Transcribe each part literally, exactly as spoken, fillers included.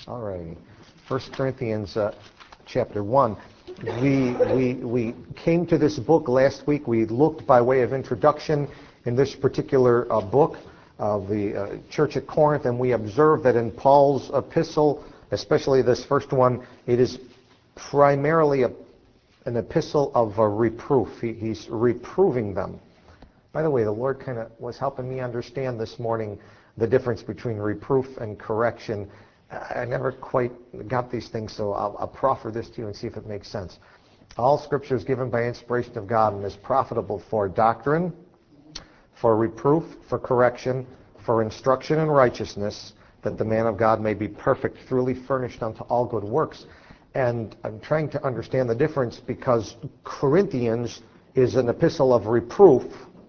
All right. First Corinthians uh, chapter one. We, we, we came to this book last week. We looked by way of introduction in this particular uh, book of the uh, church at Corinth, and we observed that in Paul's epistle, especially this first one, it is primarily a, an epistle of a reproof. He, he's reproving them. By the way, the Lord kind of was helping me understand this morning the difference between reproof and correction. I never quite got these things, so I'll, I'll proffer this to you and see if it makes sense. All Scripture is given by inspiration of God and is profitable for doctrine, for reproof, for correction, for instruction in righteousness, that the man of God may be perfect, truly furnished unto all good works. And I'm trying to understand the difference because Corinthians is an epistle of reproof,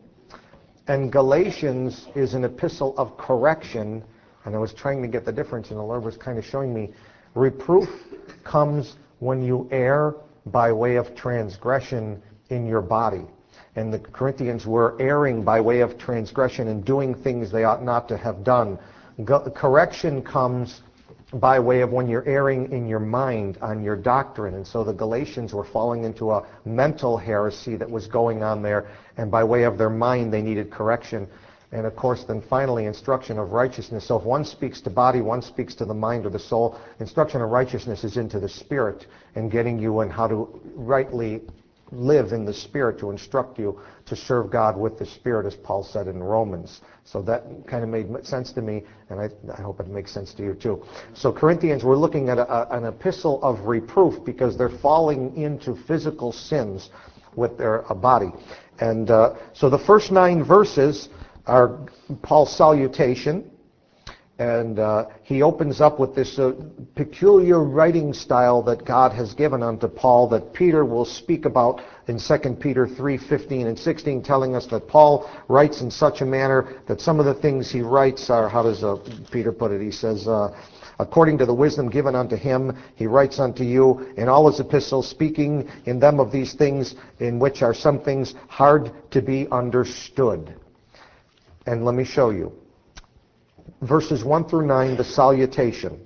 and Galatians is an epistle of correction. And I was trying to get the difference, and the Lord was kind of showing me reproof comes when you err by way of transgression in your body. And the Corinthians were erring by way of transgression and doing things they ought not to have done. Go- correction comes by way of when you're erring in your mind on your doctrine. And so the Galatians were falling into a mental heresy that was going on there, and by way of their mind they needed correction. And of course, then finally, instruction of righteousness. So if one speaks to body, one speaks to the mind or the soul. Instruction of righteousness is into the spirit and getting you in how to rightly live in the spirit, to instruct you to serve God with the spirit, as Paul said in Romans. So that kind of made sense to me, and I, I hope it makes sense to you too. So Corinthians, we're looking at a, a, an epistle of reproof because they're falling into physical sins with their uh, body. And uh, so the first nine verses are Paul's salutation, and uh, he opens up with this uh, peculiar writing style that God has given unto Paul that Peter will speak about in Second Peter three fifteen and sixteen, telling us that Paul writes in such a manner that some of the things he writes are, how does uh, Peter put it? He says, uh, according to the wisdom given unto him, he writes unto you in all his epistles, speaking in them of these things, in which are some things hard to be understood. And let me show you. Verses one through nine, the salutation.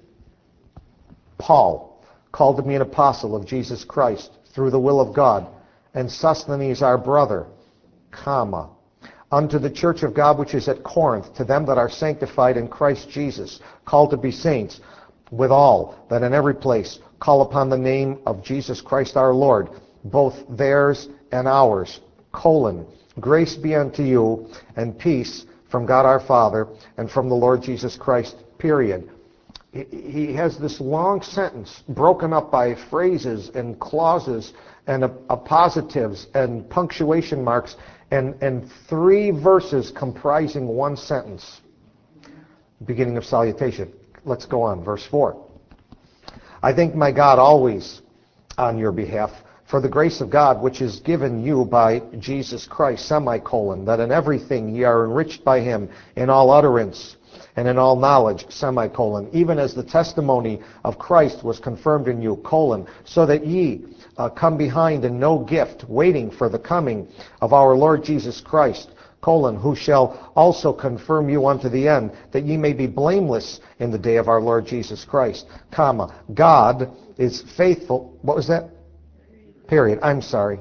Paul, called to be an apostle of Jesus Christ, through the will of God, and Sosthenes our brother, comma, unto the church of God which is at Corinth, to them that are sanctified in Christ Jesus, called to be saints, with all that in every place call upon the name of Jesus Christ our Lord, both theirs and ours, colon, grace be unto you, and peace from God our Father, and from the Lord Jesus Christ, period. He has this long sentence broken up by phrases and clauses and appositives and punctuation marks, and, and three verses comprising one sentence. Beginning of salutation. Let's go on. Verse four. I thank my God always on your behalf, for the grace of God which is given you by Jesus Christ, semicolon, that in everything ye are enriched by him in all utterance and in all knowledge, semicolon, even as the testimony of Christ was confirmed in you, colon, so that ye uh, come behind in no gift, waiting for the coming of our Lord Jesus Christ, colon, who shall also confirm you unto the end, that ye may be blameless in the day of our Lord Jesus Christ, comma, God is faithful. What was that? Period. I'm sorry.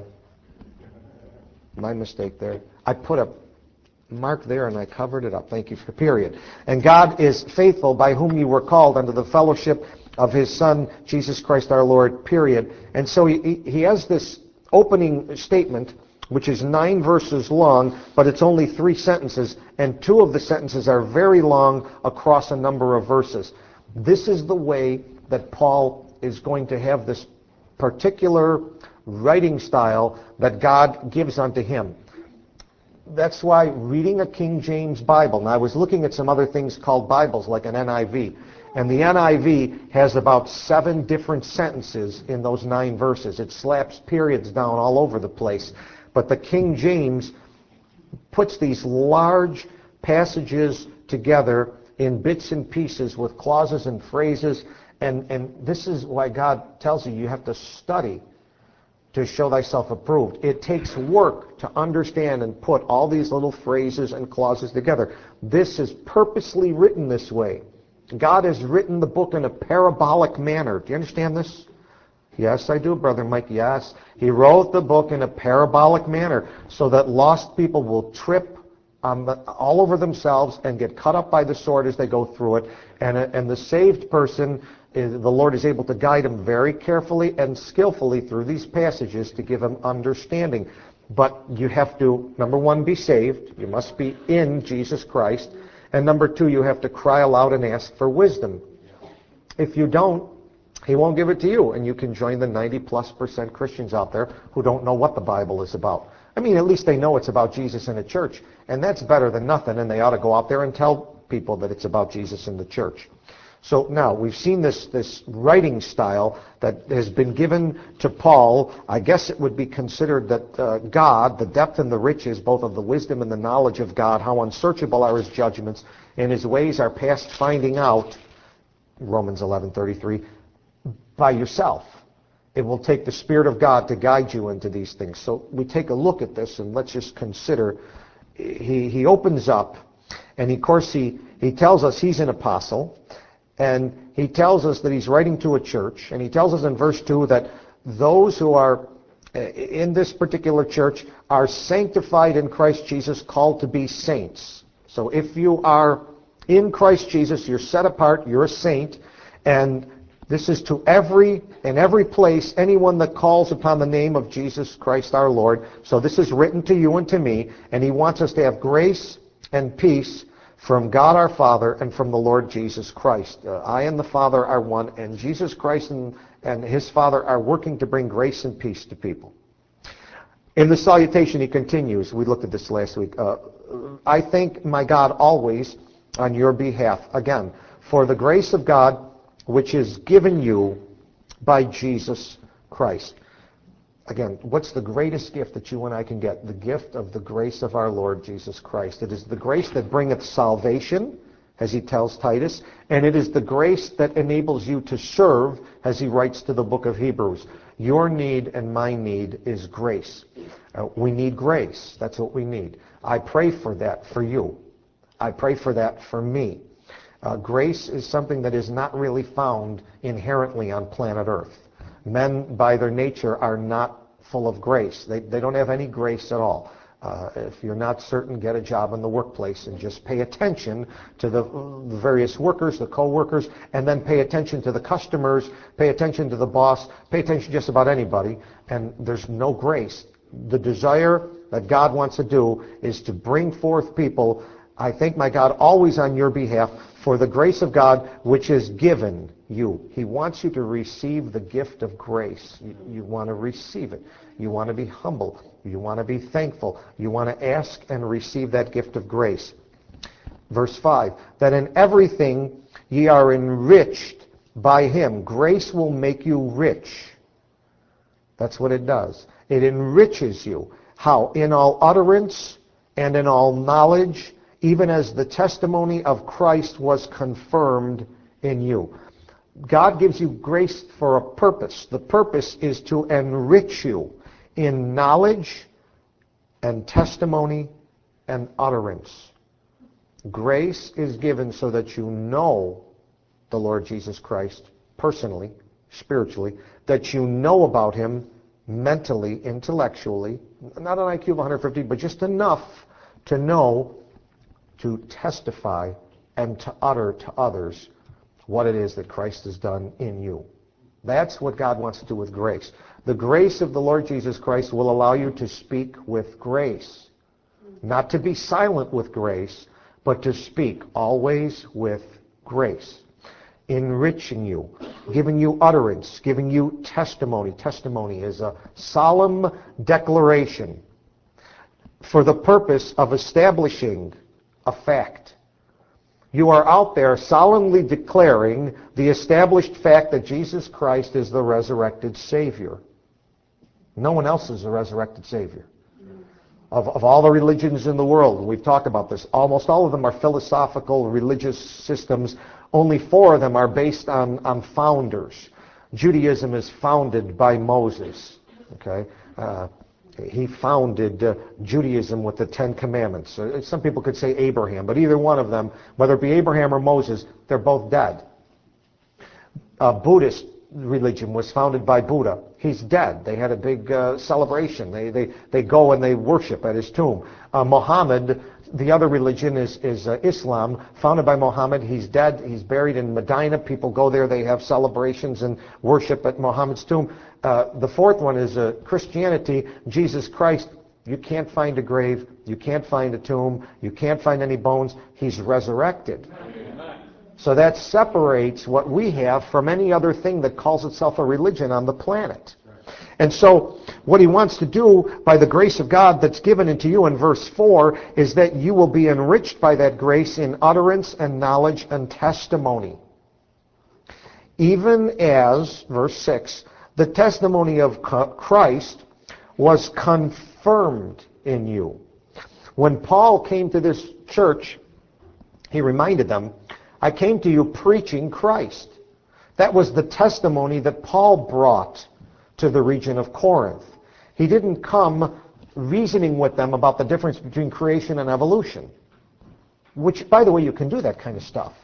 My mistake there. I put a mark there and I covered it up. Thank you for period. And God is faithful, by whom you were called unto the fellowship of his Son, Jesus Christ our Lord, period. And so he, he has this opening statement, which is nine verses long, but it's only three sentences, and two of the sentences are very long across a number of verses. This is the way that Paul is going to have this particular writing style that God gives unto him. That's why reading a King James Bible, and I was looking at some other things called Bibles, like an N I V, and the N I V has about seven different sentences in those nine verses. It slaps periods down all over the place. But the King James puts these large passages together in bits and pieces with clauses and phrases, and, and this is why God tells you you have to study to show thyself approved. It takes work to understand and put all these little phrases and clauses together. This is purposely written this way God has written the book in a parabolic manner. Do you understand this? Yes, I do, Brother Mike, yes. He wrote the book in a parabolic manner so that lost people will trip on the, all over themselves and get cut up by the sword as they go through it. And, and the saved person, is, the Lord is able to guide him very carefully and skillfully through these passages to give him understanding. But you have to, number one, be saved. You must be in Jesus Christ. And number two, you have to cry aloud and ask for wisdom. If you don't, He won't give it to you, and you can join the ninety plus percent Christians out there who don't know what the Bible is about. I mean, at least they know it's about Jesus in a church, and that's better than nothing, and they ought to go out there and tell people that it's about Jesus in the church. So now, we've seen this, this writing style that has been given to Paul. I guess it would be considered that uh, God, the depth and the riches, both of the wisdom and the knowledge of God, how unsearchable are His judgments, and His ways are past finding out, Romans eleven thirty-three, by yourself. It will take the Spirit of God to guide you into these things. So we take a look at this, and let's just consider. He, he opens up, and of course he, he tells us he's an apostle, and he tells us that he's writing to a church, and he tells us in verse two that those who are in this particular church are sanctified in Christ Jesus, called to be saints. So if you are in Christ Jesus, you're set apart, you're a saint, and this is to every, in every place, anyone that calls upon the name of Jesus Christ our Lord. So this is written to you and to me, and he wants us to have grace and peace from God our Father and from the Lord Jesus Christ. Uh, I and the Father are one, and Jesus Christ and, and his Father are working to bring grace and peace to people. In the salutation, he continues, we looked at this last week, uh, I thank my God always on your behalf, again, for the grace of God which is given you by Jesus Christ. Again, what's the greatest gift that you and I can get? The gift of the grace of our Lord Jesus Christ. It is the grace that bringeth salvation, as he tells Titus, and it is the grace that enables you to serve, as he writes to the book of Hebrews. Your need and my need is grace. Uh, we need grace. That's what we need. I pray for that for you. I pray for that for me. Uh, grace is something that is not really found inherently on planet Earth. Men, by their nature, are not full of grace. They, they don't have any grace at all. Uh, if you're not certain, get a job in the workplace and just pay attention to the, the various workers, the co-workers, and then pay attention to the customers, pay attention to the boss, pay attention to just about anybody, and there's no grace. The desire that God wants to do is to bring forth people. I thank my God always on your behalf for the grace of God which is given you. He wants you to receive the gift of grace. You, you want to receive it. You want to be humble. You want to be thankful. You want to ask and receive that gift of grace. Verse five, that in everything ye are enriched by him. Grace will make you rich. That's what it does. It enriches you. How? In all utterance and in all knowledge, even as the testimony of Christ was confirmed in you. God gives you grace for a purpose. The purpose is to enrich you in knowledge and testimony and utterance. Grace is given so that you know the Lord Jesus Christ personally, spiritually, that you know about him mentally, intellectually, not an I Q of one hundred fifty, but just enough to know, to testify and to utter to others what it is that Christ has done in you. That's what God wants to do with grace. The grace of the Lord Jesus Christ will allow you to speak with grace. Not to be silent with grace, but to speak always with grace. Enriching you, giving you utterance, giving you testimony. Testimony is a solemn declaration for the purpose of establishing a fact. You are out there solemnly declaring the established fact that Jesus Christ is the resurrected Savior. No one else is the resurrected Savior. Of, of all the religions in the world, we've talked about this, almost all of them are philosophical, religious systems. Only four of them are based on, on founders. Judaism is founded by Moses. Okay, uh, He founded uh, Judaism with the Ten Commandments. Uh, some people could say Abraham, but either one of them, whether it be Abraham or Moses, they're both dead. Uh, Buddhist religion was founded by Buddha. He's dead. They had a big uh, celebration. They, they, they go and they worship at his tomb. Uh, Muhammad, the other religion is, is uh, Islam, founded by Muhammad. He's dead. He's buried in Medina. People go there. They have celebrations and worship at Muhammad's tomb. Uh, the fourth one is uh, Christianity. Jesus Christ, you can't find a grave. You can't find a tomb. You can't find any bones. He's resurrected. So that separates what we have from any other thing that calls itself a religion on the planet. And so what he wants to do by the grace of God that's given into you in verse four is that you will be enriched by that grace in utterance and knowledge and testimony. Even as, verse six, the testimony of Christ was confirmed in you. When Paul came to this church, he reminded them, I came to you preaching Christ. That was the testimony that Paul brought to the region of Corinth. He didn't come reasoning with them about the difference between creation and evolution, which, by the way, you can do that kind of stuff.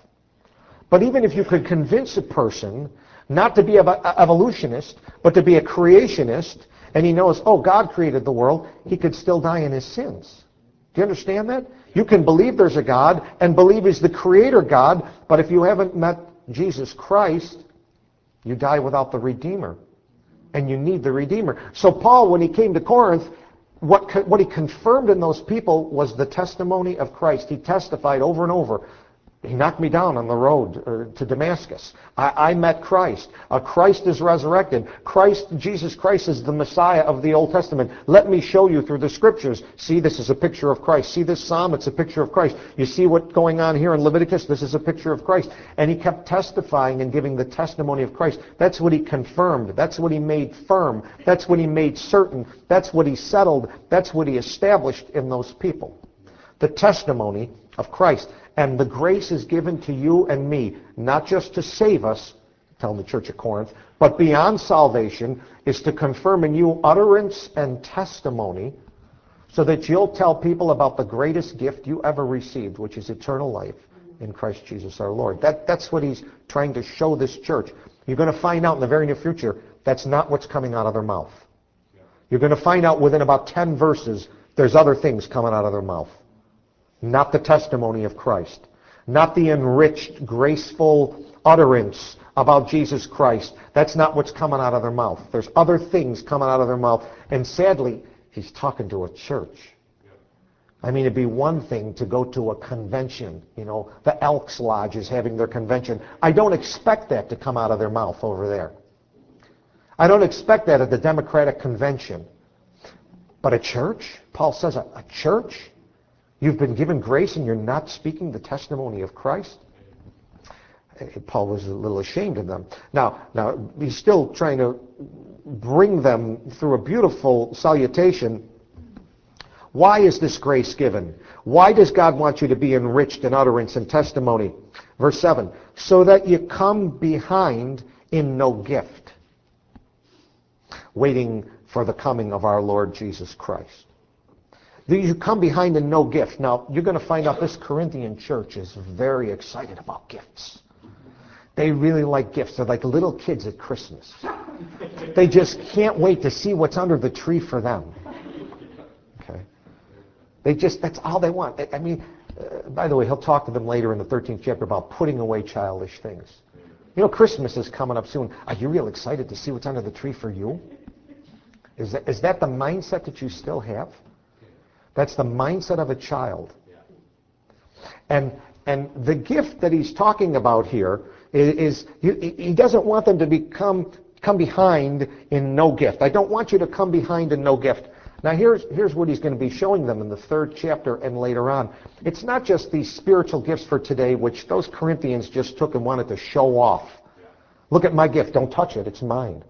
But even if you could convince a person not to be an evolutionist, but to be a creationist, and he knows, oh, God created the world, he could still die in his sins. Do you understand that? You can believe there's a God and believe he's the creator God, but if you haven't met Jesus Christ, you die without the Redeemer. And you need the Redeemer. So Paul, when he came to Corinth, what, what he confirmed in those people was the testimony of Christ. He testified over and over. He knocked me down on the road uh, to Damascus. I, I met Christ. Uh, Christ is resurrected. Christ, Jesus Christ is the Messiah of the Old Testament. Let me show you through the Scriptures. See, this is a picture of Christ. See this psalm? It's a picture of Christ. You see what's going on here in Leviticus? This is a picture of Christ. And he kept testifying and giving the testimony of Christ. That's what he confirmed. That's what he made firm. That's what he made certain. That's what he settled. That's what he established in those people. The testimony of Christ. And the grace is given to you and me, not just to save us, telling the church of Corinth, but beyond salvation is to confirm in you utterance and testimony so that you'll tell people about the greatest gift you ever received, which is eternal life in Christ Jesus our Lord. That, that's what he's trying to show this church. You're going to find out in the very near future that's not what's coming out of their mouth. You're going to find out within about ten verses there's other things coming out of their mouth. Not the testimony of Christ. Not the enriched, graceful utterance about Jesus Christ. That's not what's coming out of their mouth. There's other things coming out of their mouth. And sadly, he's talking to a church. I mean, it'd be one thing to go to a convention. You know, the Elks Lodge is having their convention. I don't expect that to come out of their mouth over there. I don't expect that at the Democratic Convention. But a church? Paul says a, a church? You've been given grace and you're not speaking the testimony of Christ? Paul was a little ashamed of them. Now, now he's still trying to bring them through a beautiful salutation. Why is this grace given? Why does God want you to be enriched in utterance and testimony? Verse seven, so that you come behind in no gift, waiting for the coming of our Lord Jesus Christ. You come behind in no gift. Now, you're going to find out this Corinthian church is very excited about gifts. They really like gifts. They're like little kids at Christmas. They just can't wait to see what's under the tree for them. Okay? They just, that's all they want. I mean, uh, by the way, he'll talk to them later in the thirteenth chapter about putting away childish things. You know, Christmas is coming up soon. Are you real excited to see what's under the tree for you? Is that, is that the mindset that you still have? That's the mindset of a child. And and the gift that he's talking about here is, is he doesn't want them to become come behind in no gift. I don't want you to come behind in no gift. Now here's here's what he's going to be showing them in the third chapter and later on. It's not just these spiritual gifts for today, which those Corinthians just took and wanted to show off. Look at my gift. Don't touch it. It's mine.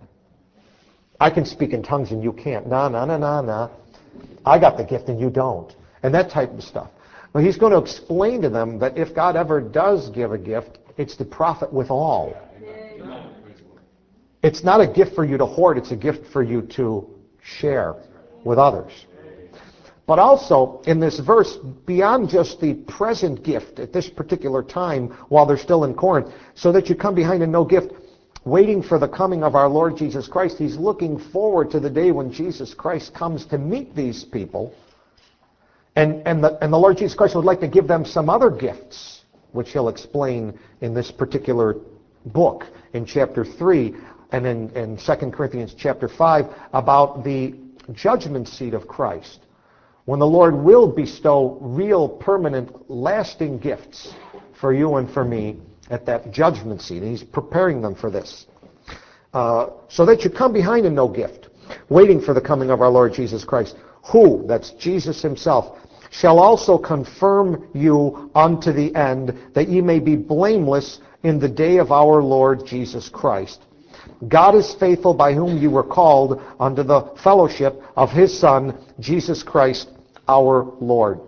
I can speak in tongues and you can't. No, no, no, no, no. I got the gift and you don't. And that type of stuff. Well, he's going to explain to them that if God ever does give a gift, it's to profit with all. It's not a gift for you to hoard. It's a gift for you to share. with others. But also, in this verse, beyond just the present gift at this particular time while they're still in Corinth, so that you come behind in no gift, waiting for the coming of our Lord Jesus Christ. He's looking forward to the day when Jesus Christ comes to meet these people. And, and, the, and the Lord Jesus Christ would like to give them some other gifts, which he'll explain in this particular book, in chapter three, and in, in Second Corinthians chapter five, about the judgment seat of Christ, when the Lord will bestow real, permanent, lasting gifts for you and for me at that judgment seat. And he's preparing them for this. Uh, so that you come behind in no gift, waiting for the coming of our Lord Jesus Christ, who, that's Jesus himself, shall also confirm you unto the end, that ye may be blameless in the day of our Lord Jesus Christ. God is faithful, by whom you were called unto the fellowship of his Son, Jesus Christ, our Lord.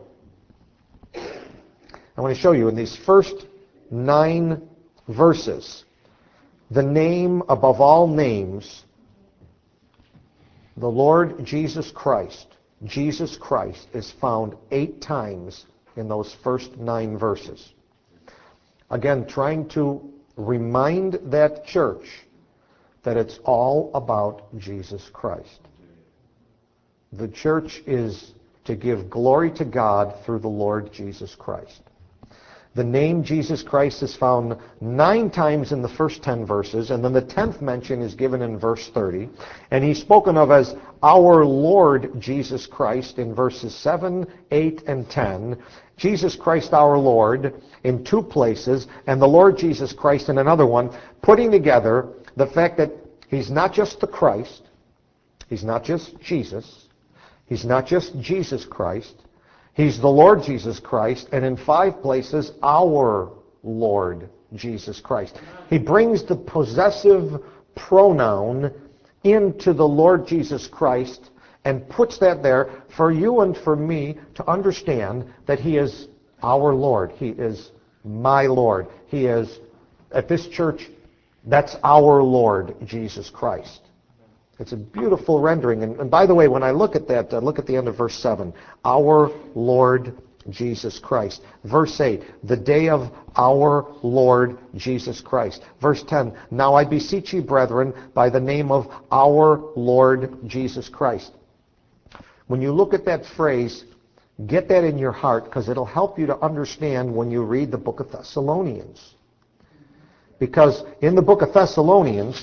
I want to show you in these first nine verses the name above all names, the Lord Jesus Christ. Jesus Christ is found eight times in those first nine verses. Again, trying to remind that church that it's all about Jesus Christ. The church is to give glory to God through the Lord Jesus Christ. The name Jesus Christ is found nine times in the first ten verses, and then the tenth mention is given in verse thirty. And he's spoken of as our Lord Jesus Christ in verses seven, eight, and ten. Jesus Christ our Lord in two places, and the Lord Jesus Christ in another one, putting together the fact that he's not just the Christ, he's not just Jesus, he's not just Jesus Christ, he's the Lord Jesus Christ, and in five places, our Lord Jesus Christ. He brings the possessive pronoun into the Lord Jesus Christ and puts that there for you and for me to understand that he is our Lord. He is my Lord. He is, at this church, that's our Lord Jesus Christ. It's a beautiful rendering. And, and by the way, when I look at that, uh, look at the end of verse seven. Our Lord Jesus Christ. Verse eight, the day of our Lord Jesus Christ. Verse ten, now I beseech you, brethren, by the name of our Lord Jesus Christ. When you look at that phrase, get that in your heart, because it'll help you to understand when you read the book of Thessalonians. Because in the book of Thessalonians,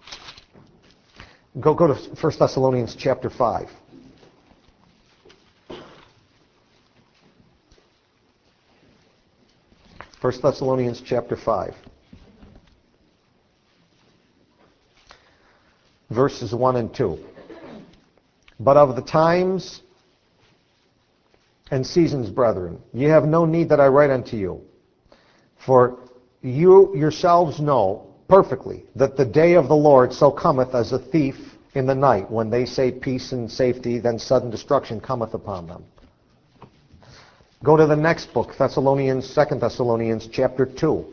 Go, go to First Thessalonians chapter five. First Thessalonians chapter five. Verses one and two. But of the times and seasons, brethren, ye have no need that I write unto you. For you yourselves know perfectly that the day of the Lord so cometh as a thief in the night. When they say peace and safety, then sudden destruction cometh upon them. Go to the next book, Thessalonians, Second Thessalonians chapter two.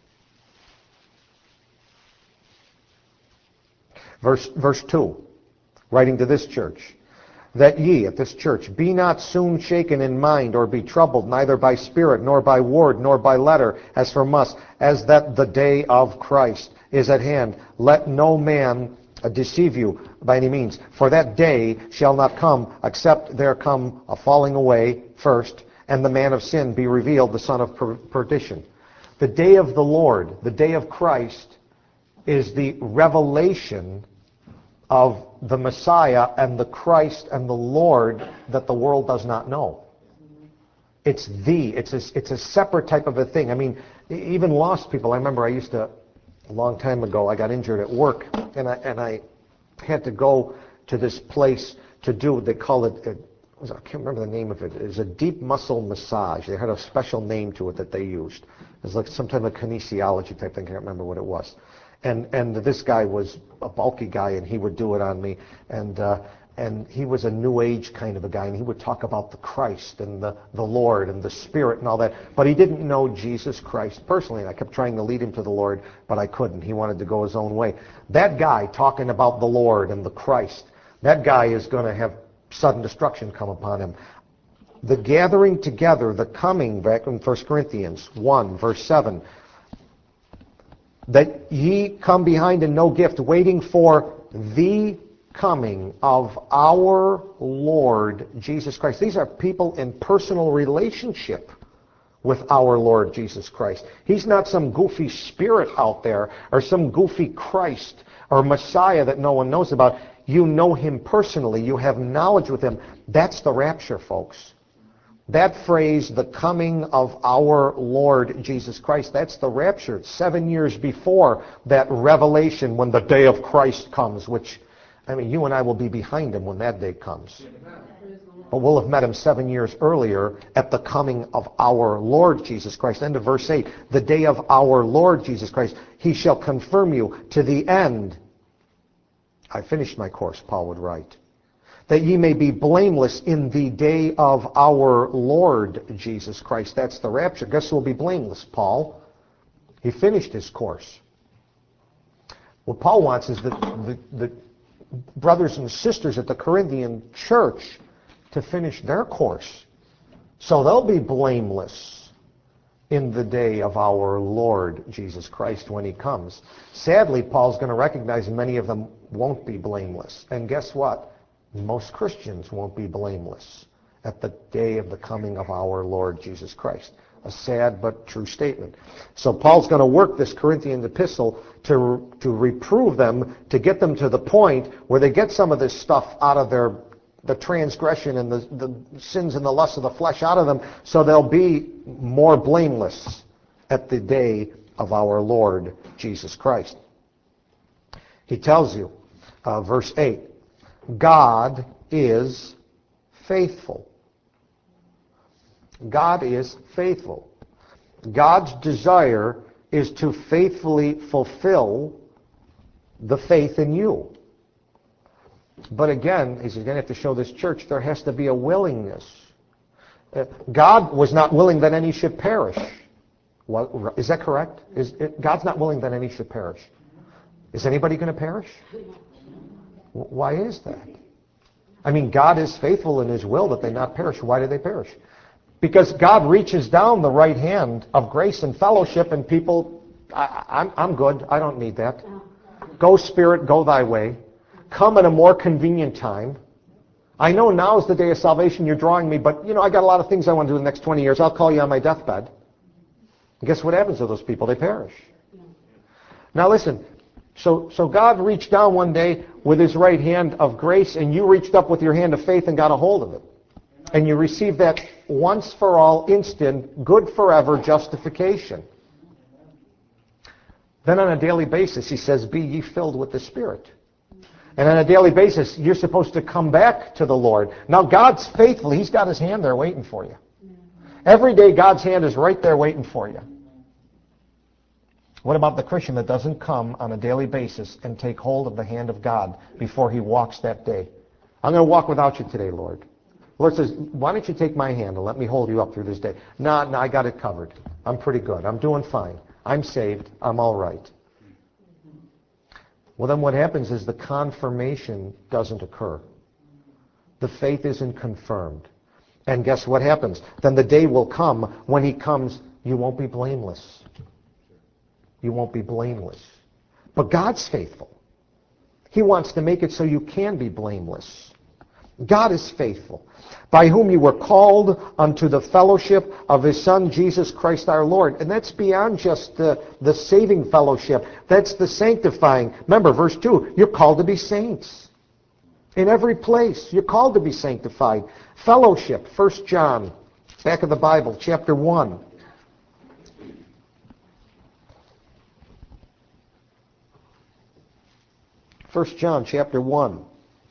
Verse, verse two, writing to this church, that ye, at this church, be not soon shaken in mind, or be troubled, neither by spirit, nor by word, nor by letter, as from us, as that the day of Christ is at hand. Let no man uh, deceive you by any means, for that day shall not come, except there come a falling away first, and the man of sin be revealed, the son of per- perdition. The day of the Lord, the day of Christ, is the revelation of the Messiah and the Christ and the Lord that the world does not know. It's the, it's a, it's a separate type of a thing. I mean, even lost people, I remember I used to, a long time ago, I got injured at work, and I, and I had to go to this place to do, they call it, it I can't remember the name of it, it was a deep muscle massage. They had a special name to it that they used. It was like some type of kinesiology type thing, I can't remember what it was. And and this guy was a bulky guy, and he would do it on me. And uh, and he was a New Age kind of a guy, and he would talk about the Christ and the, the Lord and the Spirit and all that. But he didn't know Jesus Christ personally, and I kept trying to lead him to the Lord, but I couldn't. He wanted to go his own way. That guy talking about the Lord and the Christ, that guy is going to have sudden destruction come upon him. The gathering together, the coming, back in First Corinthians one, verse seven, that ye come behind in no gift, waiting for the coming of our Lord Jesus Christ. These are people in personal relationship with our Lord Jesus Christ. He's not some goofy spirit out there or some goofy Christ or Messiah that no one knows about. You know him personally. You have knowledge with him. That's the rapture, folks. That phrase, the coming of our Lord Jesus Christ, that's the rapture. It's seven years before that revelation when the day of Christ comes, which, I mean, you and I will be behind him when that day comes. But we'll have met him seven years earlier at the coming of our Lord Jesus Christ. End of verse eight. The day of our Lord Jesus Christ. He shall confirm you to the end. I finished my course, Paul would write. That ye may be blameless in the day of our Lord Jesus Christ. That's the rapture. Guess who will be blameless? Paul. He finished his course. What Paul wants is that the, the brothers and sisters at the Corinthian church to finish their course. So they'll be blameless in the day of our Lord Jesus Christ when he comes. Sadly, Paul's going to recognize many of them won't be blameless. And guess what? Most Christians won't be blameless at the day of the coming of our Lord Jesus Christ. A sad but true statement. So Paul's going to work this Corinthian epistle to, to reprove them, to get them to the point where they get some of this stuff out of their the transgression and the, the sins and the lust of the flesh out of them, so they'll be more blameless at the day of our Lord Jesus Christ. He tells you, uh, verse eight, God is faithful. God is faithful. God's desire is to faithfully fulfill the faith in you. But again, he's going to have to show this church there has to be a willingness. Uh, God was not willing that any should perish. Well, is that correct? Is it, God's not willing that any should perish. Is anybody going to perish? Why is that? I mean, God is faithful in his will that they not perish. Why do they perish? Because God reaches down the right hand of grace and fellowship, and people, I, I'm, I'm good. I don't need that. Go, Spirit, go thy way. Come at a more convenient time. I know now is the day of salvation. You're drawing me, but, you know, I got a lot of things I want to do in the next twenty years. I'll call you on my deathbed. And guess what happens to those people? They perish. Now listen, so, so God reached down one day with his right hand of grace, and you reached up with your hand of faith and got a hold of it. And you received that once for all, instant, good forever justification. Then on a daily basis, he says, be ye filled with the Spirit. And on a daily basis, you're supposed to come back to the Lord. Now, God's faithful. He's got his hand there waiting for you. Every day, God's hand is right there waiting for you. What about the Christian that doesn't come on a daily basis and take hold of the hand of God before he walks that day? I'm going to walk without you today, Lord. The Lord says, why don't you take my hand and let me hold you up through this day? No, no, I got it covered. I'm pretty good. I'm doing fine. I'm saved. I'm all right. Well, then what happens is the confirmation doesn't occur. The faith isn't confirmed. And guess what happens? Then the day will come when he comes, you won't be blameless. You won't be blameless. But God's faithful. He wants to make it so you can be blameless. God is faithful, by whom you were called unto the fellowship of his Son, Jesus Christ our Lord. And that's beyond just the, the saving fellowship. That's the sanctifying. Remember, verse two, you're called to be saints. In every place, you're called to be sanctified. Fellowship, First John, back of the Bible, chapter one. First John, chapter one.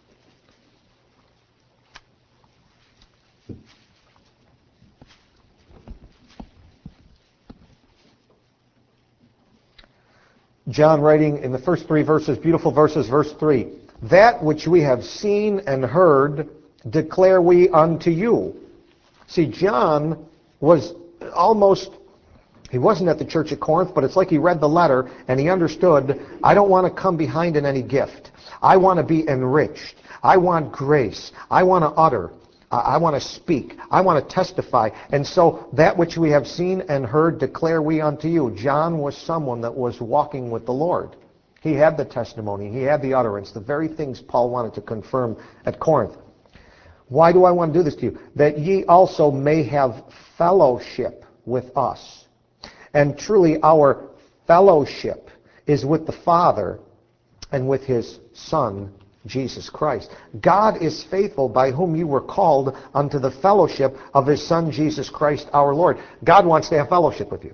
John writing in the first three verses, beautiful verses, verse three. That which we have seen and heard declare we unto you. See, John was almost He wasn't at the church at Corinth, but it's like he read the letter and he understood, I don't want to come behind in any gift. I want to be enriched. I want grace. I want to utter. I want to speak. I want to testify. And so that which we have seen and heard declare we unto you. John was someone that was walking with the Lord. He had the testimony. He had the utterance. The very things Paul wanted to confirm at Corinth. Why do I want to do this to you? That ye also may have fellowship with us. And truly our fellowship is with the Father and with his Son, Jesus Christ. God is faithful, by whom you were called unto the fellowship of his Son, Jesus Christ our Lord. God wants to have fellowship with you.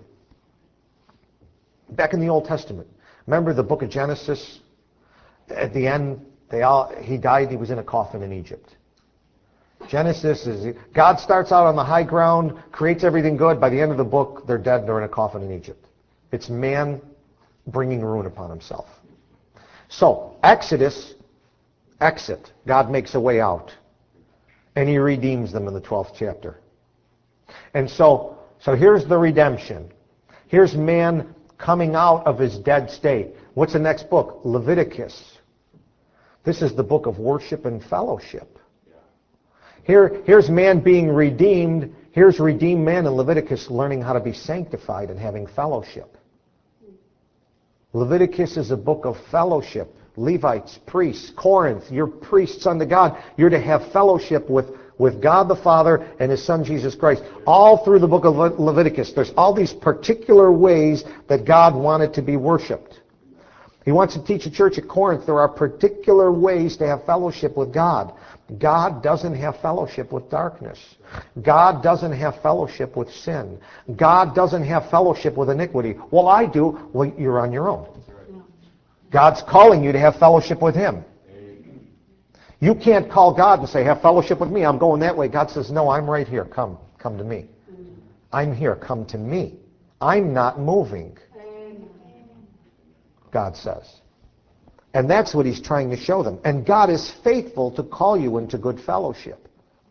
Back in the Old Testament, remember the book of Genesis? At the end, they all, he died, he was in a coffin in Egypt. Genesis is, God starts out on the high ground, creates everything good. By the end of the book, they're dead, they're in a coffin in Egypt. It's man bringing ruin upon himself. So, Exodus, exit. God makes a way out. And he redeems them in the twelfth chapter. And so, so here's the redemption. Here's man coming out of his dead state. What's the next book? Leviticus. This is the book of worship and fellowship. Here, here's man being redeemed. Here's redeemed man in Leviticus learning how to be sanctified and having fellowship. Leviticus is a book of fellowship. Levites, priests, Corinth, you're priests unto God. You're to have fellowship with, with God the Father and his Son Jesus Christ. All through the book of Le- Leviticus, there's all these particular ways that God wanted to be worshipped. He wants to teach the church at Corinth there are particular ways to have fellowship with God. God doesn't have fellowship with darkness. God doesn't have fellowship with sin. God doesn't have fellowship with iniquity. Well, I do. Well, you're on your own. God's calling you to have fellowship with him. You can't call God and say, have fellowship with me. I'm going that way. God says, no, I'm right here. Come. Come to me. I'm here. Come to me. I'm not moving. God says. And that's what he's trying to show them. And God is faithful to call you into good fellowship.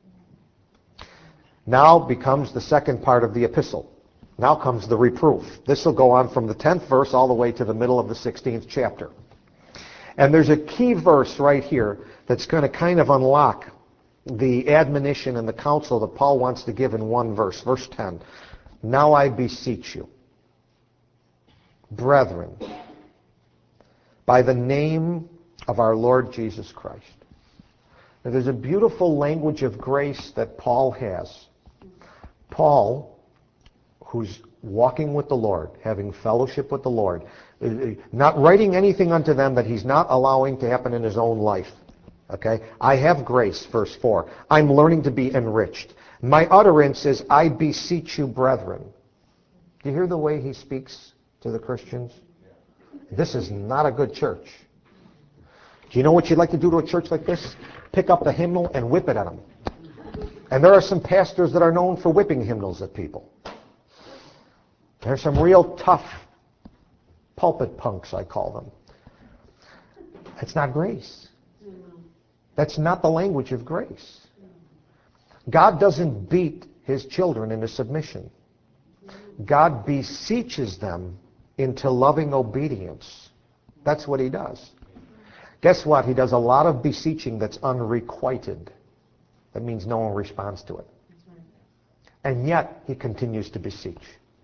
Now becomes the second part of the epistle. Now comes the reproof. This will go on from the tenth verse all the way to the middle of the sixteenth chapter. And there's a key verse right here that's going to kind of unlock the admonition and the counsel that Paul wants to give in one verse. Verse ten. Now I beseech you, brethren, by the name of our Lord Jesus Christ. Now, there's a beautiful language of grace that Paul has. Paul, who's walking with the Lord, having fellowship with the Lord, not writing anything unto them that he's not allowing to happen in his own life. Okay? I have grace, verse four. I'm learning to be enriched. My utterance is, I beseech you, brethren. Do you hear the way he speaks to the Christians? This is not a good church. Do you know what you'd like to do to a church like this? Pick up the hymnal and whip it at them. And there are some pastors that are known for whipping hymnals at people. There's some real tough pulpit punks, I call them. That's not grace. That's not the language of grace. God doesn't beat his children into submission. God beseeches them into loving obedience. That's what he does. Guess what? He does a lot of beseeching that's unrequited. That means no one responds to it. And yet, he continues to beseech.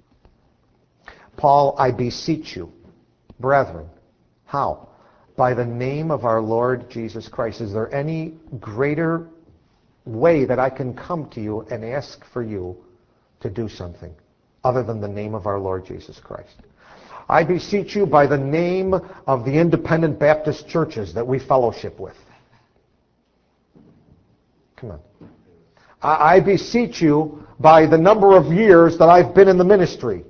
Paul, I beseech you, brethren. How? By the name of our Lord Jesus Christ. Is there any greater way that I can come to you and ask for you to do something other than the name of our Lord Jesus Christ? I beseech you by the name of the independent Baptist churches that we fellowship with. Come on. I beseech you by the number of years that I've been in the ministry.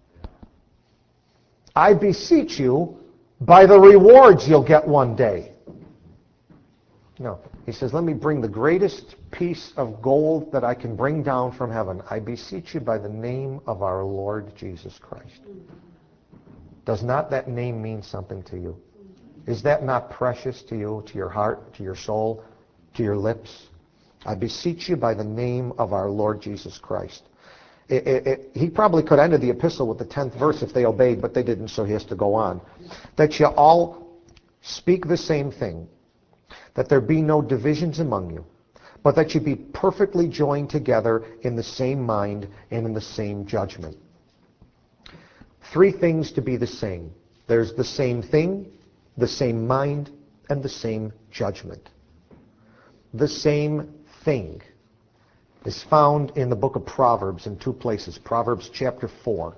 I beseech you by the rewards you'll get one day. No. He says, let me bring the greatest piece of gold that I can bring down from heaven. I beseech you by the name of our Lord Jesus Christ. Does not that name mean something to you? Is that not precious to you, to your heart, to your soul, to your lips? I beseech you by the name of our Lord Jesus Christ. It, it, it, he probably could have ended the epistle with the tenth verse if they obeyed, but they didn't, so he has to go on. That you all speak the same thing, that there be no divisions among you, but that you be perfectly joined together in the same mind and in the same judgment. Three things to be the same. There's the same thing, the same mind, and the same judgment. The same thing is found in the book of Proverbs in two places. Proverbs chapter four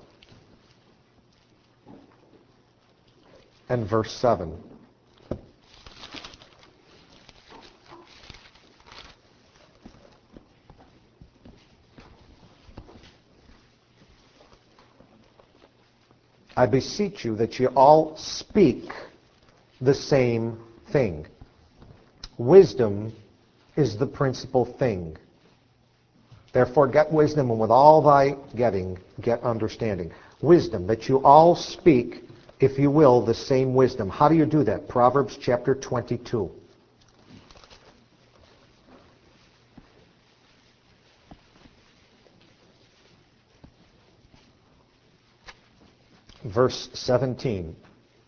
and verse seven. I beseech you that you all speak the same thing. Wisdom is the principal thing. Therefore get wisdom, and with all thy getting, get understanding. Wisdom, that you all speak, if you will, the same wisdom. How do you do that? Proverbs chapter twenty-two. Verse seventeen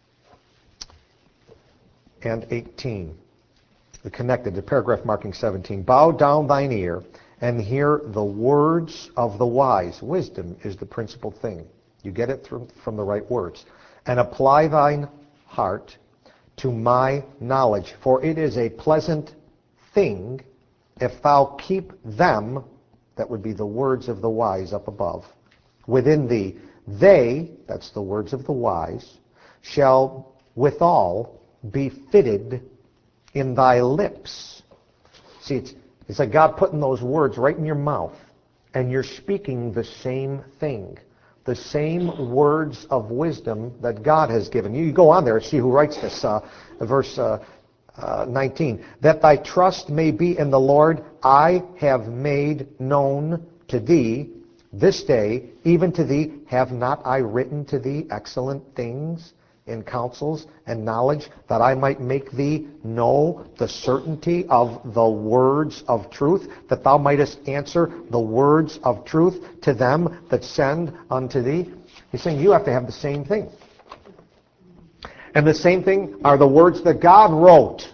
and eighteen. The connected, the paragraph marking seventeen. Bow down thine ear and hear the words of the wise. Wisdom is the principal thing. You get it through, from the right words. And apply thine heart to my knowledge, for it is a pleasant thing if thou keep them, that would be the words of the wise up above, within thee. They, that's the words of the wise, shall withal be fitted in thy lips. See, it's, it's like God putting those words right in your mouth, and you're speaking the same thing. The same words of wisdom that God has given you. You go on there and see who writes this. Uh, verse uh, uh, nineteen. That thy trust may be in the Lord, I have made known to thee this day, even to thee, have not I written to thee excellent things in counsels and knowledge, that I might make thee know the certainty of the words of truth, that thou mightest answer the words of truth to them that send unto thee. He's saying you have to have the same thing. And the same thing are the words that God wrote.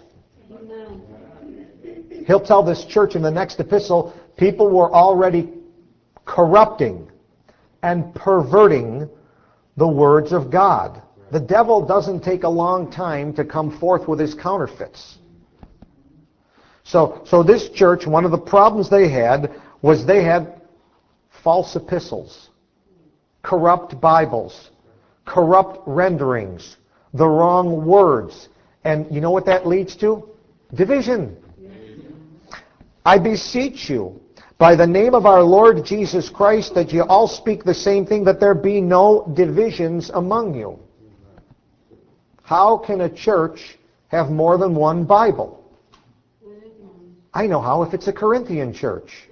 He'll tell this church in the next epistle, people were already corrupting and perverting the words of God. The devil doesn't take a long time to come forth with his counterfeits. So, so this church, one of the problems they had was they had false epistles, corrupt Bibles, corrupt renderings, the wrong words. And you know what that leads to? Division. I beseech you, by the name of our Lord Jesus Christ, that you all speak the same thing, that there be no divisions among you. How can a church have more than one Bible? I know how, if it's a Corinthian church.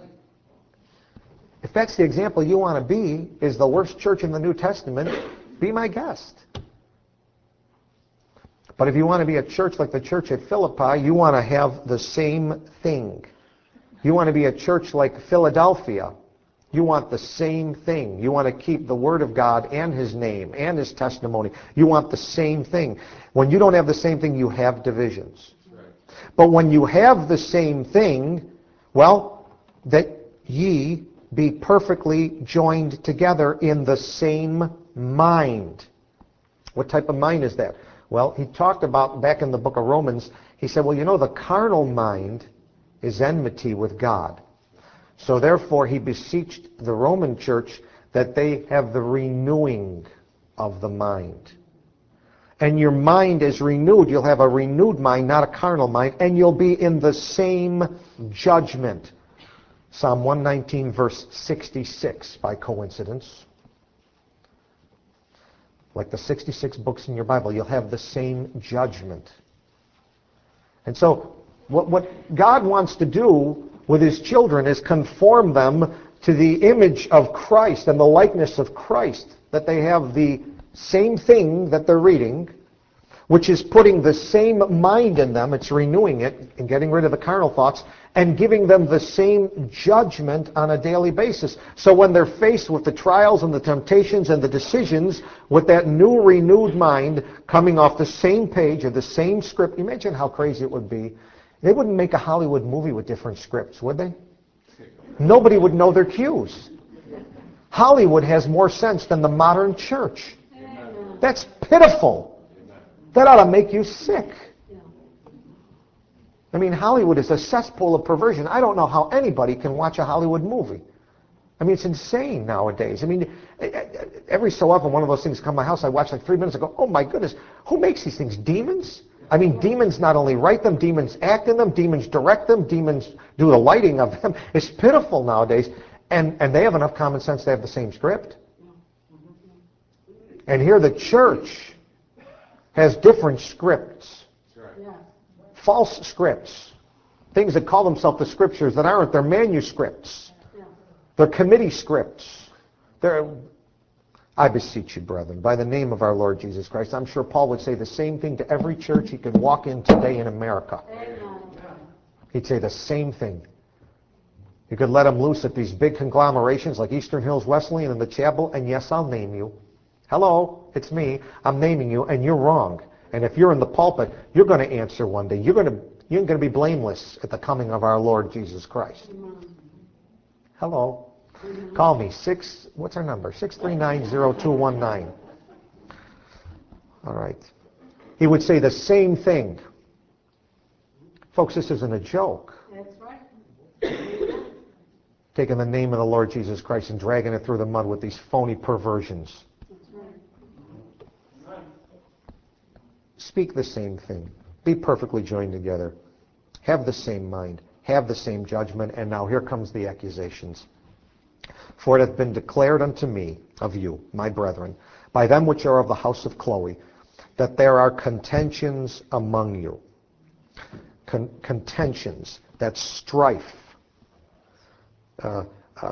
If that's the example you want to be, is the worst church in the New Testament, be my guest. But if you want to be a church like the church at Philippi, you want to have the same thing. You want to be a church like Philadelphia, you want the same thing. You want to keep the Word of God and His name and His testimony. You want the same thing. When you don't have the same thing, you have divisions. Right. But when you have the same thing, well, that ye be perfectly joined together in the same mind. What type of mind is that? Well, he talked about, back in the book of Romans, he said, well, you know, the carnal mind is enmity with God. So therefore, he beseeched the Roman church that they have the renewing of the mind. And your mind is renewed. You'll have a renewed mind, not a carnal mind, and you'll be in the same judgment. Psalm one nineteen, verse sixty-six, by coincidence. Like the sixty-six books in your Bible, you'll have the same judgment. And so, what, what God wants to do with His children is conform them to the image of Christ and the likeness of Christ, that they have the same thing that they're reading, which is putting the same mind in them, it's renewing it and getting rid of the carnal thoughts, and giving them the same judgment on a daily basis. So when they're faced with the trials and the temptations and the decisions with that new renewed mind coming off the same page of the same script, imagine how crazy it would be. They wouldn't make a Hollywood movie with different scripts, would they? Nobody would know their cues. Hollywood has more sense than the modern church. That's pitiful. That ought to make you sick. I mean, Hollywood is a cesspool of perversion. I don't know how anybody can watch a Hollywood movie. I mean, it's insane nowadays. I mean, every so often one of those things come to my house, I watch like three minutes and go, oh my goodness, who makes these things? Demons? I mean, demons not only write them, demons act in them, demons direct them, demons do the lighting of them. It's pitiful nowadays. And, and they have enough common sense to have the same script. And here the church has different scripts. False scripts. Things that call themselves the scriptures that aren't. They're manuscripts. They're committee scripts. They're, I beseech you, brethren, by the name of our Lord Jesus Christ. I'm sure Paul would say the same thing to every church he could walk in today in America. He'd say the same thing. You could let them loose at these big conglomerations like Eastern Hills Wesleyan and the Chapel, and yes, I'll name you. Hello, it's me. I'm naming you, and you're wrong. And if you're in the pulpit, you're going to answer one day. You're going to you're going to be blameless at the coming of our Lord Jesus Christ. Hello. Call me. Six. What's our number? Six three nine zero two one nine. All right. He would say the same thing. Folks, this isn't a joke. That's right. Taking the name of the Lord Jesus Christ and dragging it through the mud with these phony perversions. Speak the same thing. Be perfectly joined together. Have the same mind. Have the same judgment. And now here comes the accusations. For it hath been declared unto me of you, my brethren, by them which are of the house of Chloe, that there are contentions among you. Con- contentions. That's strife. Uh, uh,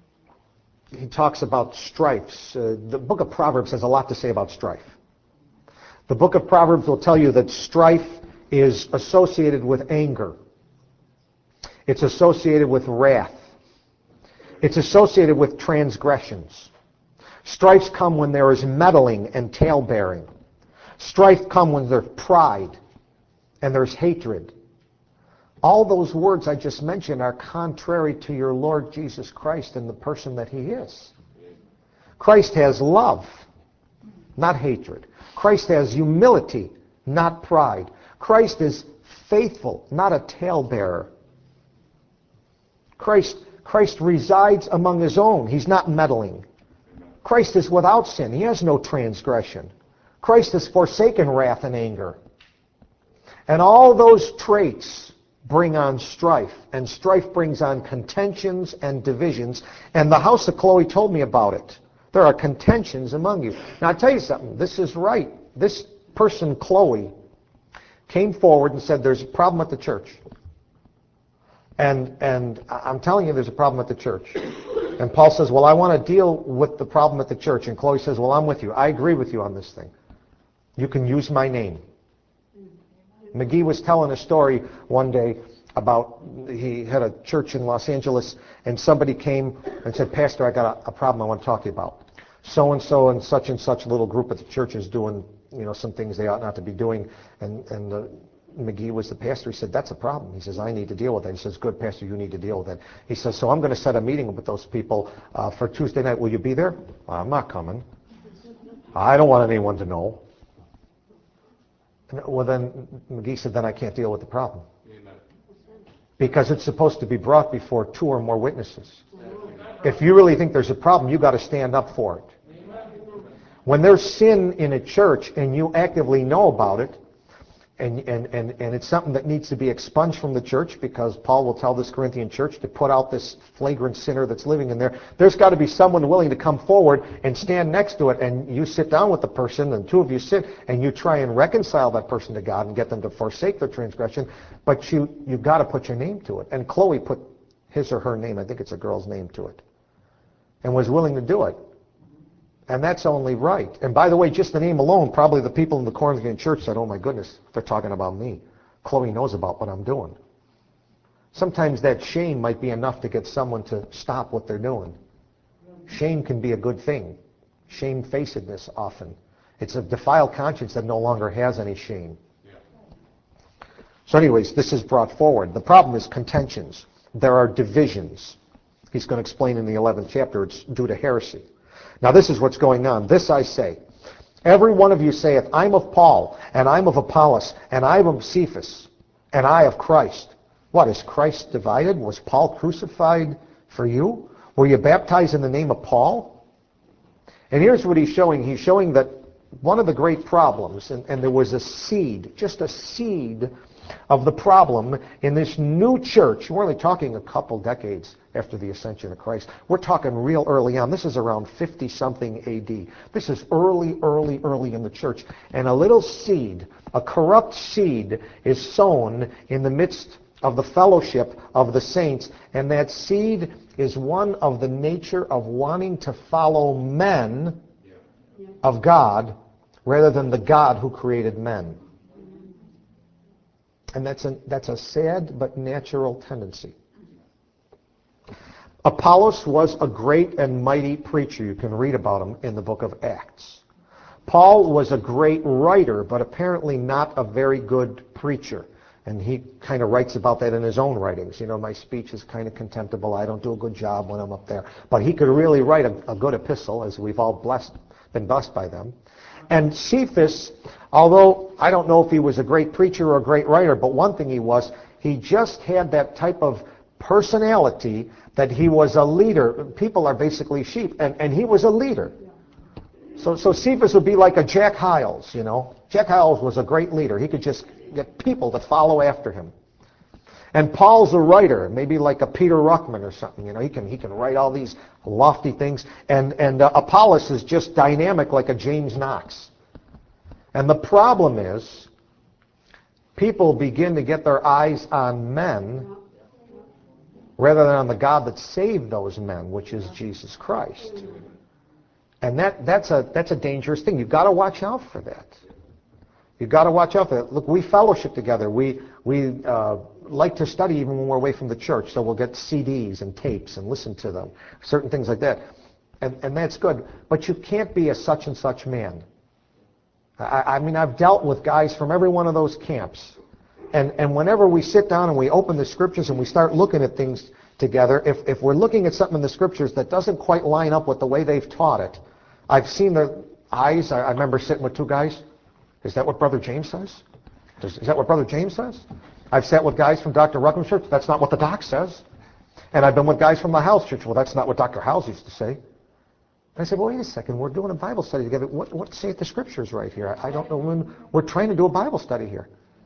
he talks about strifes. Uh, the book of Proverbs has a lot to say about strife. The book of Proverbs will tell you that strife is associated with anger. It's associated with wrath. It's associated with transgressions. Strifes come when there is meddling and talebearing. Strife come when there's pride and there's hatred. All those words I just mentioned are contrary to your Lord Jesus Christ and the person that he is. Christ has love, not hatred. Christ has humility, not pride. Christ is faithful, not a talebearer. Christ, Christ resides among his own. He's not meddling. Christ is without sin. He has no transgression. Christ has forsaken wrath and anger. And all those traits bring on strife, and strife brings on contentions and divisions. And the house of Chloe told me about it. There are contentions among you. Now, I'll tell you something. This is right. This person, Chloe, came forward and said, there's a problem at the church. And, and I'm telling you there's a problem at the church. And Paul says, well, I want to deal with the problem at the church. And Chloe says, well, I'm with you. I agree with you on this thing. You can use my name. McGee was telling a story one day about, he had a church in Los Angeles, and somebody came and said, Pastor, I got a, a problem I want to talk to you about. So-and-so and such and such little group at the church is doing, you know, some things they ought not to be doing. And, and the, McGee was the pastor. He said, that's a problem. He says, I need to deal with that. He says, good, Pastor, you need to deal with that. He says, so I'm going to set a meeting with those people uh, for Tuesday night. Will you be there? Well, I'm not coming. I don't want anyone to know. And, well, then McGee said, then I can't deal with the problem. Amen. Because it's supposed to be brought before two or more witnesses. If you really think there's a problem, you've got to stand up for it. When there's sin in a church and you actively know about it, and, and, and, and it's something that needs to be expunged from the church, because Paul will tell this Corinthian church to put out this flagrant sinner that's living in there, there's got to be someone willing to come forward and stand next to it, and you sit down with the person, and two of you sit, and you try and reconcile that person to God and get them to forsake their transgression, but you, you've got to put your name to it. And Chloe put his or her name, I think it's a girl's name, to it, and was willing to do it. And that's only right. And by the way, just the name alone, probably the people in the Corinthian church said, oh my goodness, they're talking about me. Chloe knows about what I'm doing. Sometimes that shame might be enough to get someone to stop what they're doing. Shame can be a good thing. Shamefacedness often. It's a defiled conscience that no longer has any shame. So anyways, this is brought forward. The problem is contentions. There are divisions. He's going to explain in the eleventh chapter it's due to heresy. Now this is what's going on. This I say. Every one of you saith, I'm of Paul, and I'm of Apollos, and I'm of Cephas, and I of Christ. What, is Christ divided? Was Paul crucified for you? Were you baptized in the name of Paul? And here's what he's showing. He's showing that one of the great problems, and, and there was a seed, just a seed of the problem in this new church. We're only talking a couple decades after the ascension of Christ. We're talking real early on. This is around fifty-something A D. This is early, early, early in the church. And a little seed, a corrupt seed, is sown in the midst of the fellowship of the saints. And that seed is one of the nature of wanting to follow men of God rather than the God who created men. And that's a, that's a sad but natural tendency. Apollos was a great and mighty preacher. You can read about him in the book of Acts. Paul was a great writer, but apparently not a very good preacher. And he kind of writes about that in his own writings. You know, my speech is kind of contemptible. I don't do a good job when I'm up there. But he could really write a, a good epistle, as we've all blessed, been blessed by them. And Cephas, although I don't know if he was a great preacher or a great writer, but one thing he was, he just had that type of personality that he was a leader. People are basically sheep, and, and he was a leader. So, so Cephas would be like a Jack Hyles, you know. Jack Hyles was a great leader. He could just get people to follow after him. And Paul's a writer, maybe like a Peter Ruckman or something. You know, he can he can write all these lofty things. And and uh, Apollos is just dynamic like a James Knox. And the problem is, people begin to get their eyes on men rather than on the God that saved those men, which is Jesus Christ. And that that's a that's a dangerous thing. You've got to watch out for that. You've got to watch out for that. Look, we fellowship together. We we uh, like to study even when we're away from the church, so we'll get C Ds and tapes and listen to them, certain things like that. And, and that's good. But you can't be a such and such man. I, I mean, I've dealt with guys from every one of those camps. And, and whenever we sit down and we open the scriptures and we start looking at things together, if, if we're looking at something in the scriptures that doesn't quite line up with the way they've taught it, I've seen their eyes. I, I remember sitting with two guys. Is that what Brother James says? Is, is that what Brother James says? I've sat with guys from Doctor Ruckman's church. That's not what the doc says. And I've been with guys from the House church. Well, that's not what Doctor Howes used to say. And I said, well, wait a second. We're doing a Bible study together. What, what say the scriptures right here? I, I don't know when we're trying to do a Bible study here.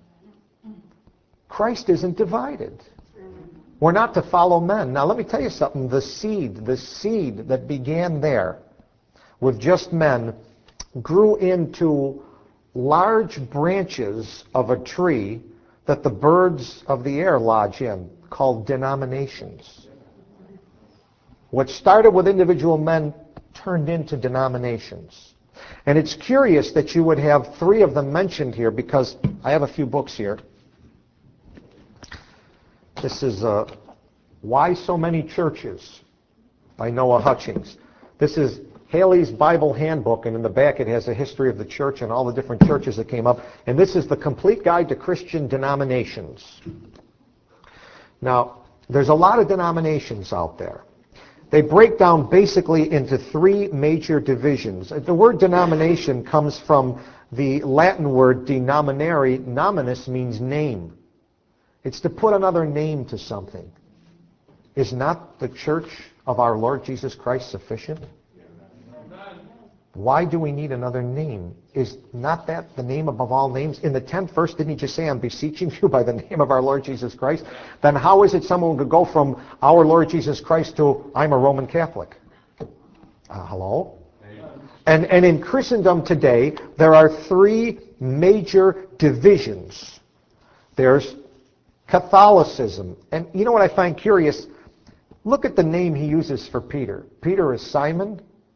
Christ isn't divided. We're not to follow men. Now, let me tell you something. The seed, the seed that began there with just men grew into large branches of a tree that the birds of the air lodge in, called denominations. What started with individual men turned into denominations. And it's curious that you would have three of them mentioned here, because I have a few books here. This is uh, Why So Many Churches by Noah Hutchings. This is Haley's Bible Handbook, and in the back it has a history of the church and all the different churches that came up. And this is the Complete Guide to Christian Denominations. Now, there's a lot of denominations out there. They break down basically into three major divisions. The word denomination comes from the Latin word denominare. Nominus means name. It's to put another name to something. Is not the church of our Lord Jesus Christ sufficient? Why do we need another name? Is not that the name above all names? In the tenth verse, didn't he just say, I'm beseeching you by the name of our Lord Jesus Christ? Then how is it someone could go from our Lord Jesus Christ to I'm a Roman Catholic? Uh, hello? And, and in Christendom today, there are three major divisions. There's Catholicism. And you know what I find curious? Look at the name he uses for Peter. Peter is Simon,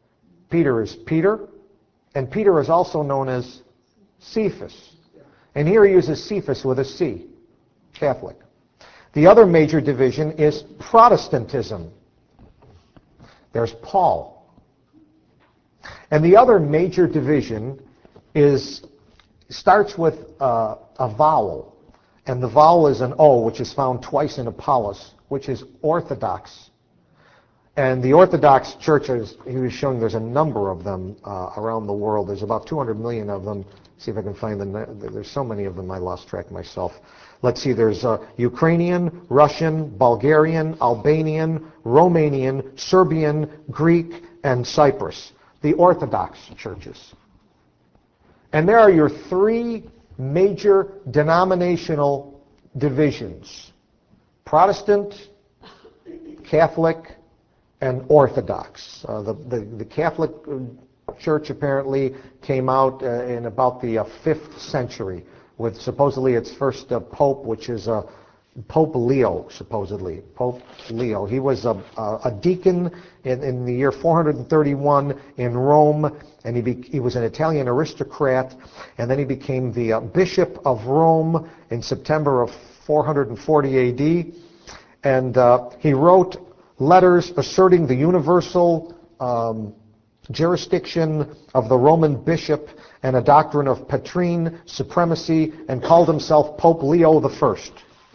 Peter is Peter, and Peter is also known as Cephas. And here he uses Cephas with a C, Catholic. The other major division is Protestantism. There's Paul. And the other major division is starts with uh, a vowel. And the vowel is an O, which is found twice in Apollos, which is Orthodox. And the Orthodox churches, he was showing there's a number of them uh, around the world. There's about two hundred million of them. See if I can find them. There's so many of them, I lost track myself. Let's see, there's uh, Ukrainian, Russian, Bulgarian, Albanian, Romanian, Serbian, Greek, and Cyprus. The Orthodox churches. And there are your three major denominational divisions: Protestant, Catholic, and Orthodox. Uh, the, the, the Catholic Church apparently came out uh, in about the uh, fifth century with supposedly its first uh, pope, which is uh, Pope Leo, supposedly. Pope Leo. He was a, a, a deacon in, in the year four hundred thirty-one in Rome, and he, be, he was an Italian aristocrat, and then he became the uh, Bishop of Rome in September of four hundred forty A D, and uh, he wrote letters asserting the universal um, jurisdiction of the Roman bishop and a doctrine of patrine supremacy, and called himself Pope Leo the First.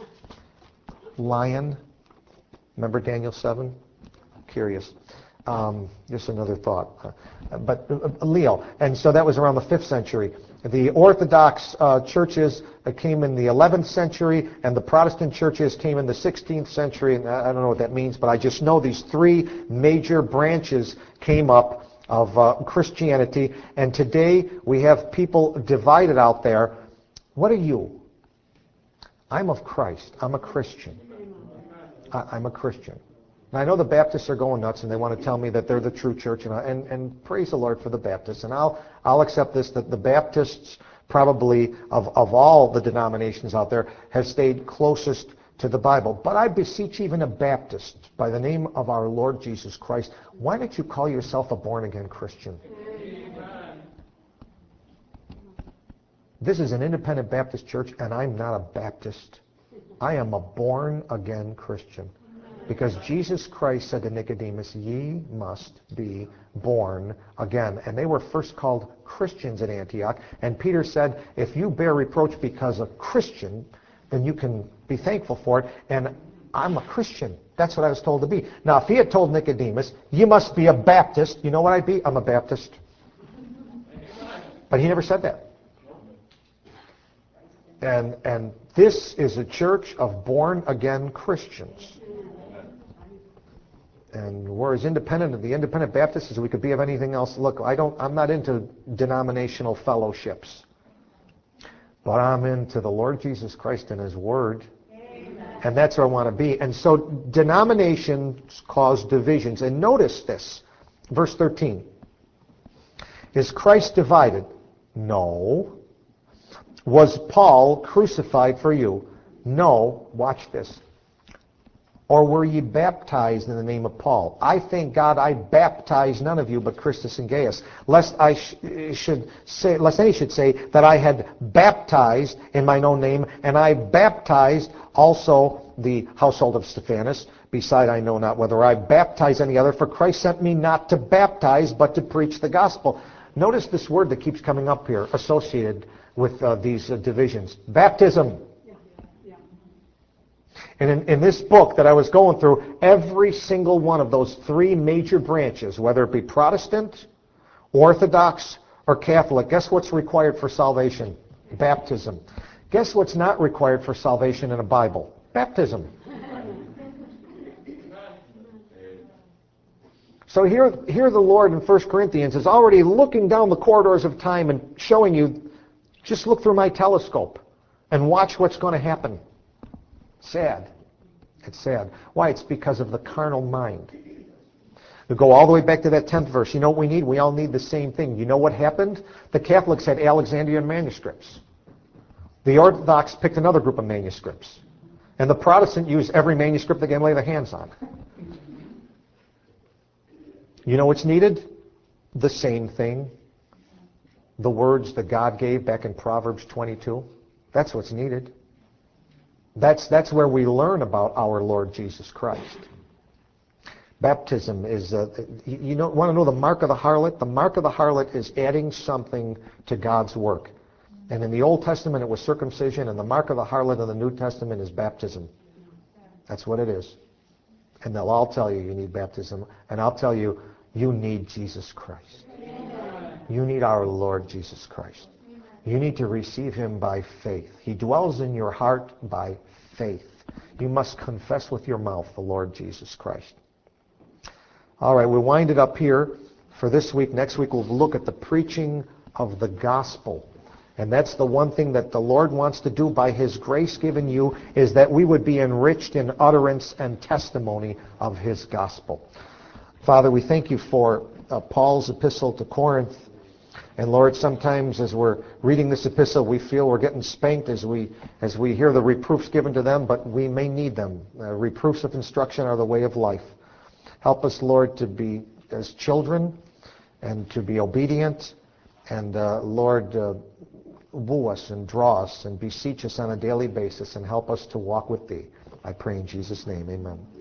Lion. Remember Daniel seven? Curious. Um, just another thought. Uh, but uh, Leo. And so that was around the fifth century. The Orthodox uh, churches uh, came in the eleventh century, and the Protestant churches came in the sixteenth century. And I don't know what that means, but I just know these three major branches came up of uh, Christianity. And today we have people divided out there. What are you? I'm of Christ. I'm a Christian. I, I'm a Christian. And I know the Baptists are going nuts, and they want to tell me that they're the true church, and, I, and, and praise the Lord for the Baptists. And I'll, I'll accept this, that the Baptists, probably of, of all the denominations out there, have stayed closest to the Bible. But I beseech even a Baptist, by the name of our Lord Jesus Christ, why don't you call yourself a born-again Christian? Amen. This is an independent Baptist church, and I'm not a Baptist. I am a born-again Christian. Because Jesus Christ said to Nicodemus, ye must be born again. And they were first called Christians at Antioch. And Peter said, if you bear reproach because of Christian, then you can be thankful for it. And I'm a Christian. That's what I was told to be. Now, if he had told Nicodemus, you must be a Baptist, you know what I'd be? I'm a Baptist. But he never said that. And, and this is a church of born-again Christians. And we're as independent of the independent Baptists as we could be of anything else. Look, I don't, I'm not into denominational fellowships. But I'm into the Lord Jesus Christ and His Word. Amen. And that's where I want to be. And so denominations cause divisions. And notice this. Verse thirteen. Is Christ divided? No. Was Paul crucified for you? No. Watch this. Or were ye baptized in the name of Paul? I thank God I baptized none of you but Christus and Gaius, lest I sh- should say, lest any should say that I had baptized in mine own name, and I baptized also the household of Stephanas. Beside, I know not whether I baptize any other, for Christ sent me not to baptize, but to preach the gospel. Notice this word that keeps coming up here, associated with uh, these uh, divisions. Baptism. And in, in this book that I was going through, every single one of those three major branches, whether it be Protestant, Orthodox, or Catholic, guess what's required for salvation? Baptism. Guess what's not required for salvation in a Bible? Baptism. So here, here the Lord in First Corinthians is already looking down the corridors of time and showing you, just look through my telescope and watch what's going to happen. Sad. It's sad. Why? It's because of the carnal mind. We go all the way back to that tenth verse. You know what we need? We all need the same thing. You know what happened? The Catholics had Alexandrian manuscripts. The Orthodox picked another group of manuscripts. And the Protestant used every manuscript they can lay their hands on. You know what's needed? the same thing? The words that God gave back in Proverbs twenty-two? That's what's needed. That's, that's where we learn about our Lord Jesus Christ. Baptism is, uh, you, you know, want to know the mark of the harlot? The mark of the harlot is adding something to God's work. And in the Old Testament it was circumcision, and the mark of the harlot in the New Testament is baptism. That's what it is. And they'll all tell you you need baptism. And I'll tell you, you need Jesus Christ. Amen. You need our Lord Jesus Christ. Amen. You need to receive him by faith. He dwells in your heart by faith. You must confess with your mouth the Lord Jesus Christ. All right, we'll wind it up here for this week. Next week we'll look at the preaching of the gospel. And that's the one thing that the Lord wants to do by his grace given you, is that we would be enriched in utterance and testimony of his gospel. Father, we thank you for uh, Paul's epistle to Corinth. And Lord, sometimes as we're reading this epistle, we feel we're getting spanked as we as we hear the reproofs given to them, but we may need them. Uh, reproofs of instruction are the way of life. Help us, Lord, to be as children and to be obedient. And uh, Lord, uh, woo us and draw us and beseech us on a daily basis and help us to walk with thee. I pray in Jesus' name, amen.